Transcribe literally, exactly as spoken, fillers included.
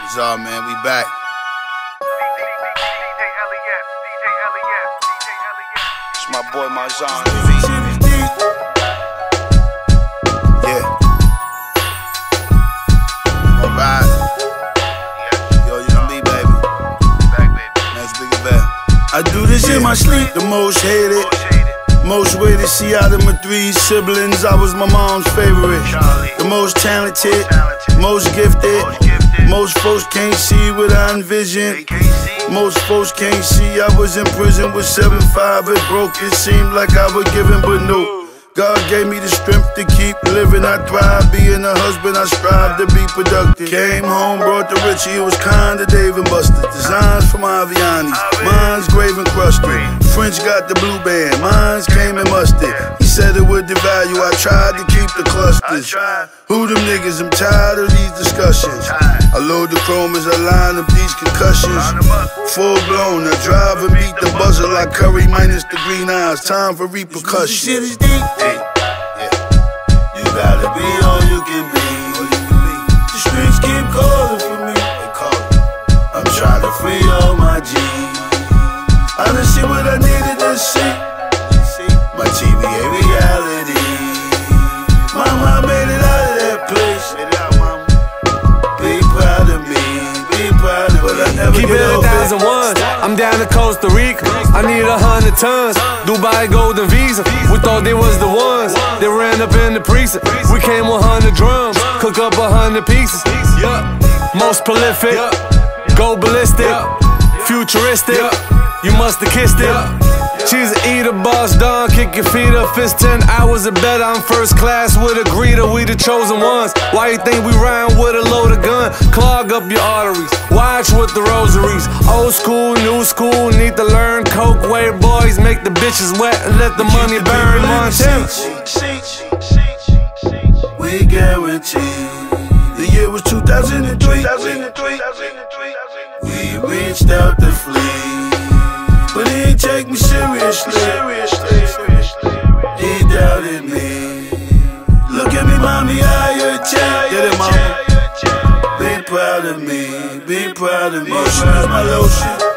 What's up, man? We back. It's my boy Marzon. Yeah. Alright. Yo, you know me, baby. Back, baby. That's big event. I do this in my sleep. The most hated, most waited. See, out of my three siblings, I was my mom's favorite. The most talented, most gifted. Most folks can't see what I envision. Most folks can't see I was in prison with seven five. It broke, it seemed like I was giving, but no. God gave me the strength to keep living. I thrive, being a husband, I strive to be productive. Came home, brought the Richie, it was kinda Dave and Buster. Designs from Aviani's, mine's grave and crusted. French got the blue band, mine's came and mustard. He said it would devalue, I tried to keep the clusters. Who them niggas, I'm tired of these discussions. I load the chrome as I line up these concussions. Full blown, I drive and beat the buzzer like Curry minus the green eyes. Time for repercussions. Shit is deep. Hey, yeah. You gotta be all you can be. The streets keep calling for me. I'm trying to free all my G's. I done see what I needed to see. My T V A reality. Mama, I made it out of that place. Be proud of me, be proud of me. But I never Keep get it a thousand ones. I'm down to Costa Rica. I need a hundred tons. Dubai golden visa. We thought they was the ones. They ran up in the precinct. We came with hundred drums. Cook up a hundred pieces. Most prolific. Go ballistic. Futuristic. You must have kissed it. She's an eater, boss dog, kick your feet up. It's ten hours of bed, I'm first class with a greeter. We the chosen ones. Why you think we rhyme with a loaded gun? Clog up your arteries, watch with the rosaries. Old school, new school, need to learn. Coke wear boys, make the bitches wet and let the money burn. Montana. We guarantee. The year was two thousand three. We reached out to flee, but he ain't take me seriously. He doubted me. Look at me, mommy, I your child. Get it, mama. Be proud of me, be proud of me. Motion is my lotion.